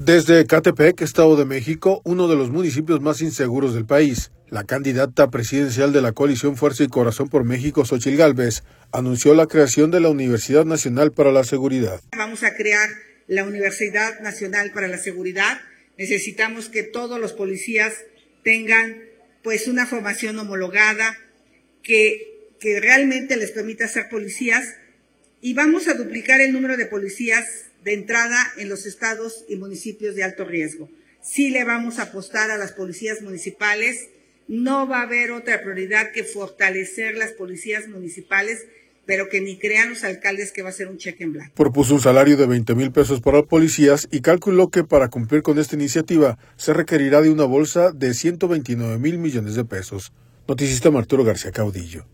Desde Ecatepec, Estado de México, uno de los municipios más inseguros del país, la candidata presidencial de la coalición Fuerza y Corazón por México, Xóchitl Gálvez, anunció la creación de la Universidad Nacional para la Seguridad. Vamos a crear la Universidad Nacional para la Seguridad. Necesitamos que todos los policías tengan pues una formación homologada que realmente les permita ser policías, y vamos a duplicar el número de policías de entrada en los estados y municipios de alto riesgo. Sí le vamos a apostar a las policías municipales. No va a haber otra prioridad que fortalecer las policías municipales, pero que ni crean los alcaldes que va a ser un cheque en blanco. Propuso un salario de 20,000 pesos para policías y calculó que para cumplir con esta iniciativa se requerirá de una bolsa de 129,000 millones de pesos. Noticista Arturo García Caudillo.